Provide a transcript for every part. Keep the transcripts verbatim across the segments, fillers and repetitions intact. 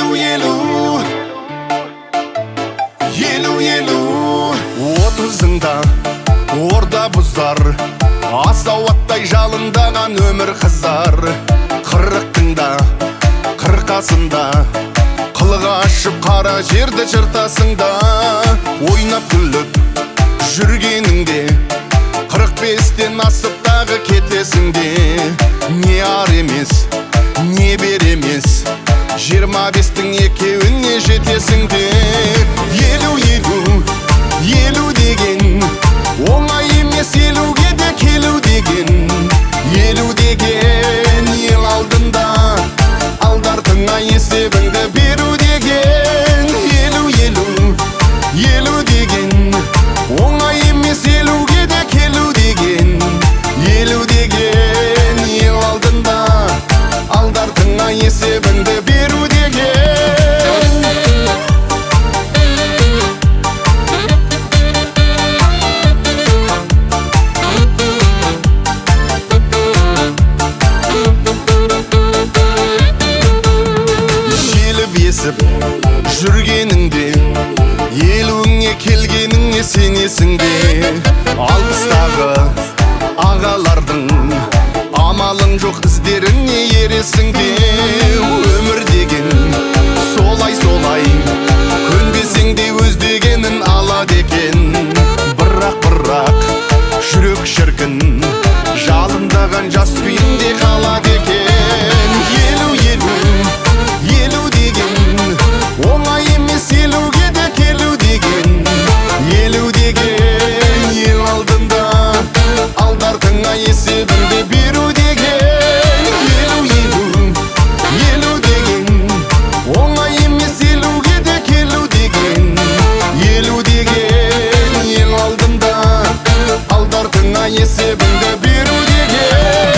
елу елу елу елу отызыңда орда бұзар, асауаттай жалындаған өмір қызар. Қырықтыңда қырқасында қылығы ашып қара жерді жыртасыңда. Ойнап күліп жүргеніңде қырық бестен асып тағы кетесіңде. Не ар емес, не бер емес, жиырма бестің екеуіне жетесіңде. Елу елу елу деген оңай емес, елуге де келу деген. Елу деген ел алдында алдартыңа есебіңді беру деген. Елу елу елу деген оңай емес, елуге де келу деген. Елу деген ел алдында алдартыңа есебіңді беру деген. Жүргеніңде елуіңе келгеніңе сенесіңде. Алпыстағы ағалардың амалың жоқ, іздеріңе ересіңде. Өмір деген солай солай, көнбесең де өз дегенін алады екен. Бірақ бірақ жүрек шіркін жалындаған жас күйінде қалады екен. Елу елу елу деген оңай емес, елуге де келу деген. Елу деген ел алдында алдартыңа есебіңді беру деген. Елу елу елу деген оңай емес, елуге де келу деген. Елу деген ел алдында алдартыңа есебіңді беру деген.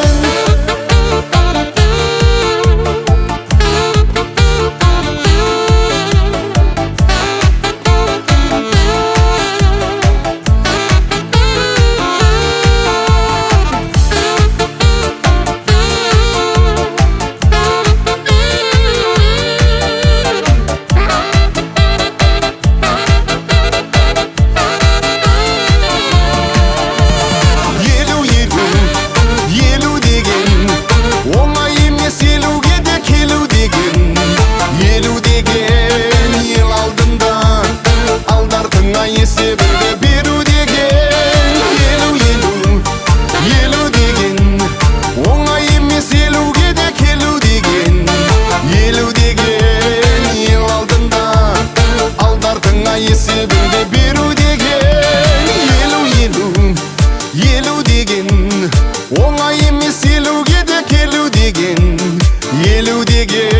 Есебіңді беру деген. Елу елу елу деген оңай емес, елуге де келу деген. Елу деген ел алдында алдартыңа есебіңді беру деген. Елу елу елу деген оңай емес, елуге де келу деген. Елу деген